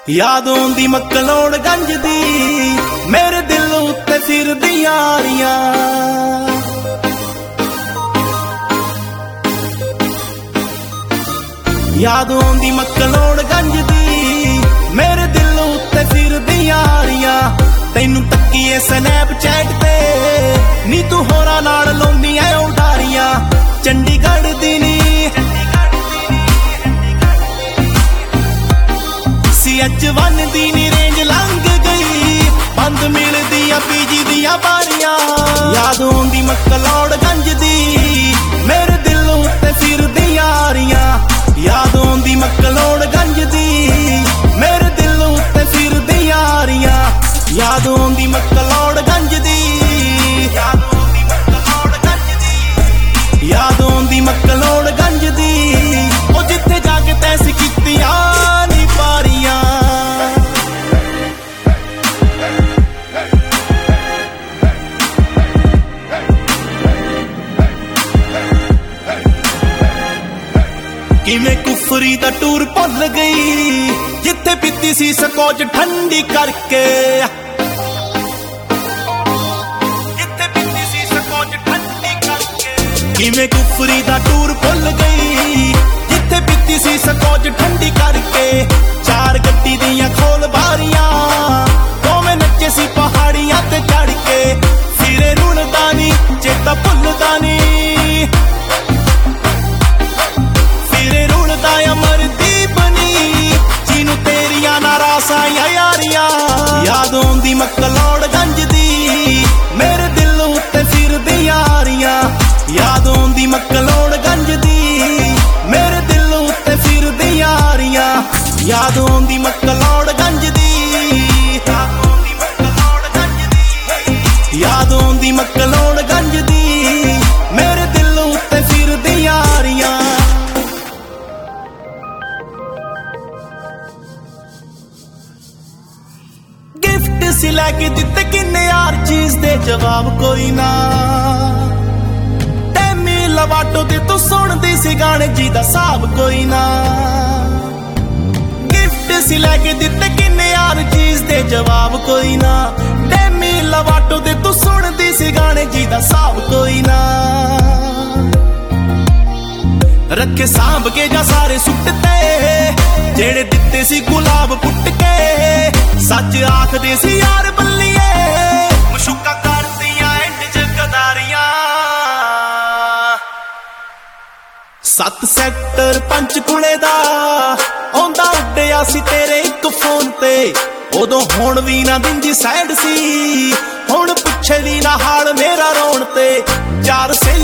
याद आउंदी मकलोड़गंज दी मेरे दिल उत्ते फिरदी यारियां। याद आउंदी मकलोड़गंज दी मेरे दिल उत्ते फिरदी यारियां। तैनू तक्कीए स्नैपचैट ते नी तू होरां नाल लाउंदी ऐ उडारियां। चंडीगढ़ दी नी CH1 दी नी रेंज लंघ गई, बंद मिलदी आ PG दियां बारियां। याद आउंदी मकलोड़गंज दी मेरे दिल उत्ते फिरदी यारियां। याद आउंदी मकलोड़गंज दी मेरे दिल उत्ते फिरदी यारियां। याद आउंदी मकलोड़गंज दी, याद आउंदी मकलोड़गंज दी, याद आउंदी मकलोड़गंज दी। ओ जिथे जाके तैसी कीतियां नी पारियां। किवें कुफरी दा टूर भुल गई जिथे पीती सी स्कॉच ठंडी करके। जिथे पीती सी स्कॉच ठंडी करके। किवें कुफरी दा टूर भुल गई जिथे पीती सी स्कॉच ठंडी करके। चार गड्डी दियां खोल बारियां दोवें नच्चे सी पहाड़ियां ते चढ़ के। फिरे रुलदा नी चेता भुलदा नी, अमरदीप नी जिनू तेरियां नारासां यारियां। याद आउंदी मकलोड़गंज दी मेरे दिल उत्ते फिरदी यारियां। याद आउंदी मकलोड़गंज दी मेरे दिल उत्ते फिरदी यारियां। याद आउंदी मकलोड़गंज दी, याद आउंदी मकलोड़गंज दी, याद आउंदी मकलोड़गंज दी मेरे दिल उत्ते फिरदी यारियां। गिफ्ट सी लैके दिते किन्ने यार चीज दे जवाब कोई ना। टैमी लवाटो दे तू सुनदी सी गाने जी दा साब कोई ना। गिफ्ट सी लैके दिते किन्ने यार चीज दे जवाब कोई ना। टैमी लवाटो दे तू सुनदी सी गाने जी दा साब कोई ना। रखे सांभ के जा सारे सुटते जेड़े दिते सी गुलाब पुट के। सच आखदे सी यार बल्लिए मशूका करदियां एंड च गदारियां। 7 सैक्टर पंचकुले दा आउंदा उड्डिया सी तेरे एक फोन ते। उदों हुण भी ना दिंदी सैड सी, हुण पुछे दी ना हाल मेरा रोण ते। 4